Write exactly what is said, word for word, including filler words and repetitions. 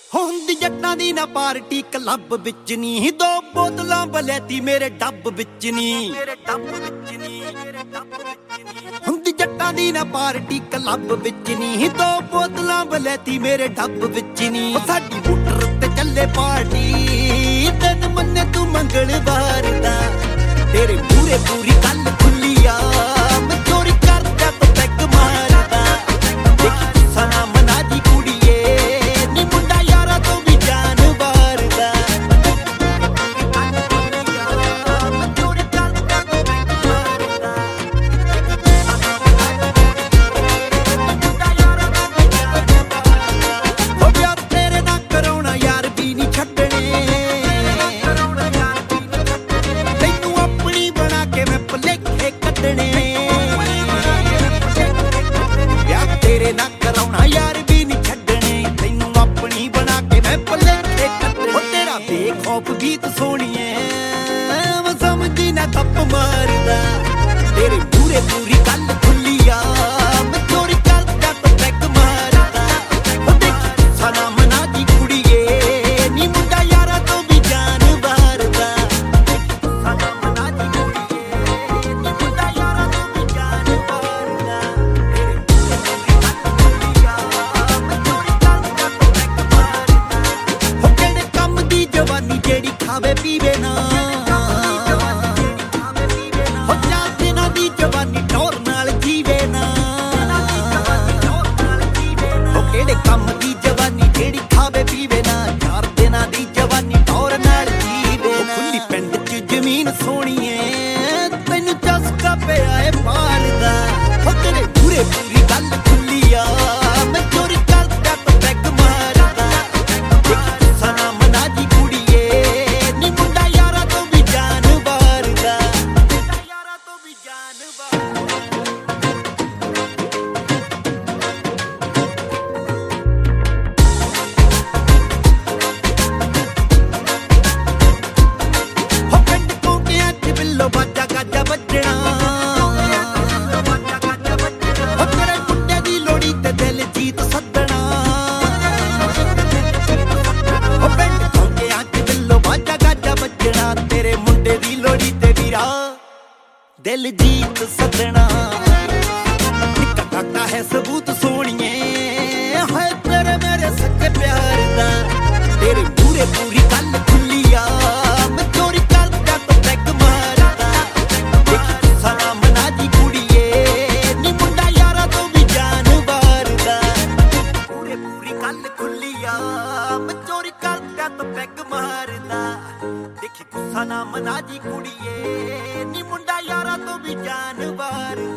ਹੁੰਦੀ ਜੱਟਾਂ ਦੀ ਨਾ ਪਾਰਟੀ ਕਲੱਬ ਵਿੱਚ ਨੀ, ਦੋ ਬੋਤਲਾਂ ਬਲੈਤੀ ਮੇਰੇ ਡੱਬ ਵਿੱਚ ਨੀ, ਮੇਰੇ ਡੱਬ ਵਿੱਚ ਨੀ, ਮੇਰੇ ਡੱਬ ਵਿੱਚ ਨੀ। ਹੁੰਦੀ ਜੱਟਾਂ ਦੀ ਨਾ ਪਾਰਟੀ ਕਲੱਬ ਵਿੱਚ ਨੀ, ਦੋ ਬੋਤਲਾਂ ਬਲੈਤੀ ਮੇਰੇ ਡੱਬ ਵਿੱਚ ਨੀ। ਸਾਡੀ ਮੋਟਰ ਤੇ ਚੱਲੇ ਪਾਰਟੀ, ਦਿਨ ਮੰਨੇ ਤੂੰ ਮੰਗਲਵਾਰ ਦਾ, ਤੇਰੇ ਪੂਰੇ ਪੂਰੀ ਗੱਲ ਖੁੱਲੀ ਆ, ਮੈਂ ਚੋਰੀ ਕਰਦਾ ਤੂੰ ਪੈਗ ਮਾਰਦਾ। ਦੇਖੀ ਗੁੱਸਾ ਨਾ ਮਨਾ ਜੀ ਕੁੜੀਏ, ਨੀ ਮੁੰਡਾ ਯਾਰਾਂ ਤੋਂ ਵੀ ਜਾਨ ਵਾਰਦਾ। ਮੈਂ ਚੋਰੀ ਕਰਦਾ ਤੂੰ ਪੈਗ ਮਾਰਦਾ, ਮੁੰਡਾ ਯਾਰਾਂ ਤੋਂ ਵੀ ਜਾਨ ਵਾਰਦਾ। ਹੋ ਪਿਆਰ ਤੇਰੇ ਨਾਲ ਕਰਾਉਣਾ ਯਾਰ ਵੀ ਨੀ ਛੱਡਣੇ, ਤੈਨੂੰ ਆਪਣੀ ਬਣਾ ਕੇ ਮੈਂ ਭੁਲੇਖੇ ਕੱਢਣੇ। ਵਿਆਹ ਤੇਰੇ ਨਾਲ ਕਰਾਉਣਾ ਯਾਰ ਵੀ ਨੀ ਛੱਡਣੇ, ਤੈਨੂੰ ਆਪਣੀ ਬਣਾ ਕੇ ਮੈਂ ਭੁਲੇਖੇ ਕੱਢਣੇ। ਉਹ ਤੇਰਾ ਬੇਖੌਫ ਗੀਤ ਸੋਹਣੀਏ, ਮੈਂ ਸਮਝੀ ਨਾ ਥੱਪ ਮਾਰਦਾ, ਤੇਰੇ ਪੂਰੇ ਪੂਰੀ ਗੱਲ ਖੁੱਲੀ ਆ, ਮੈਂ ਚੋਰੀ ਕਰਦਾ ਤੂੰ ਪੈਗ ਮਾਰਦਾ। ਉਹ ਦੇਖੀ ਗੁੱਸਾ ਨਾ ਮਨਾ ਜੀ ਕੁੜੀਏ, ਨੀ ਮੁੰਡਾ ਯਾਰਾਂ ਤੋਂ ਵੀ ਜਾਨ ਵਾਰਦਾ। ਗੁੱਸਾ ਨਾ ਮਨਾ ਜੀ ਕੁੜੀਏ, ਨੀ ਮੁੰਡਾ ਯਾਰਾਂ ਤੋਂ ਵੀ ਜਾਨ ਵਾਰਦਾ। ਤੇਰੇ ਪੂਰੇ ਪੂਰੀ ਗੱਲ ਖੁੱਲੀ ਆ, ਮੈਂ ਚੋਰੀ ਕਰਦਾ ਤੂੰ ਪੈਗ ਮਾਰਦਾ। ਹੋ ਕਿਹੜੇ ਕੰਮ ਦੀ ਜਵਾਨੀ ਜਿਹੜੀ ਖਾਵੇ ਪੀਵੇ ਨਾ, ਹੋ ਚਾਰ ਦਿਨਾਂ ਦੀ ਜਵਾਨੀ ਟੌਰ ਨਾਲ ਜੀਵੇ ਨਾ। ਹੋ ਕਿਹੜੇ ਕੰਮ ਦੀ ਜਵਾਨੀ ਜਿਹੜੀ ਖਾਵੇ ਪੀਵੇ ਨਾ, ਚਾਰ ਦਿਨਾਂ ਦੀ ਜਵਾਨੀ ਟੌਰ ਨਾਲ ਜੀਵੇ ਨਾ। ਖੁੱਲੀ ਪਿੰਡ 'ਚ ਜ਼ਮੀਨ ਸੋਹਣੀਏ, ਤੈਨੂੰ ਚਸਕਾ ਪਿਆ ਏ ਪਾਰ ਦਾ। ਹੋ ਤੇਰੇ ਪੂਰੇ ਪੂਰੀ ਗੱਲ ਖੁੱਲੀ ਆ, ਮੈਂ ਚੋਰੀ ਕਰਦਾ ਤੂੰ ਪੈਗ ਮਾਰਦਾ। ਦੇਖੀ ਗੁੱਸਾ ਨਾ ਮਨਾ ਜੀ ਕੁੜੀਏ, ਨੀ ਮੁੰਡਾ ਯਾਰਾਂ ਤੋਂ ਵੀ ਜਾਨ ਵਾਰਦਾ, ਮੁੰਡਾ ਯਾਰਾਂ ਤੋਂ ਵੀ ਜਾਨ ਵਾਰਦਾ। ਹੋ ਪਿੰਡ ਕੋਟਿਆਂ 'ਚ ਬਿੱਲੋ ਬਾਜਾ ਗਾਜਾ ਵੱਜਣਾ, ਹੋ ਤੇਰੇ ਮੁੰਡੇ ਦੀ ਲੋੜੀ ਤੇ ਦਿਲ ਜੀਤ ਸੱਦਣਾ। ਹੋ ਪਿੰਡ ਕੋਟਿਆਂ 'ਚ ਬਿੱਲੋ ਬਾਜਾ ਗਾਜਾ ਵੱਜਣਾ, ਤੇਰੇ ਮੁੰਡੇ ਦੀ ਲੋੜੀ ਤੇ ਵੀਰਾ ਦਿਲ ਜੀਤ ਸੱਦਣਾ। ਨਿੱਕਾ ਕਾਕਾ ਹੈ ਸਬੂਤ ਸੋਹਣੀਏ, ਹਾਏ ਤੇਰੇ ਮੇਰੇ ਸੱਚੇ ਪਿਆਰ ਦਾ, ਤੇਰੇ ਪੂਰੇ ਪੂਰੀ ਗੱਲ ਖੁੱਲੀ ਆ, ਮੈਂ ਚੋਰੀ ਕਰਦਾ ਤੂੰ ਪੈਗ ਮਾਰਦਾ। ਦੇਖੀ ਗੁੱਸਾ ਨਾ ਮਨਾ ਜੀ ਕੁੜੀਏ, ਨੀ ਮੁੰਡਾ ਯਾਰਾਂ ਤੋਂ ਵੀ ਜਾਨ ਵਾਰਦਾ। ਪੂਰੇ ਪੂਰੀ ਗੱਲ ਖੁੱਲੀ ਆ, ਮੈਂ ਚੋਰੀ ਕਰਦਾ ਤੂੰ ਪੈਗ ਮਾਰਦਾ। ਦੇਖੀ ਗੁੱਸਾ ਨਾ ਮਨਾ ਜੀ ਕੁੜੀਏ, ਨੀ ਮੁੰਡਾ ਯਾਰਾਂ ਤੋਂ ਵੀ ਜਾਨ ਵਾਰਦਾ।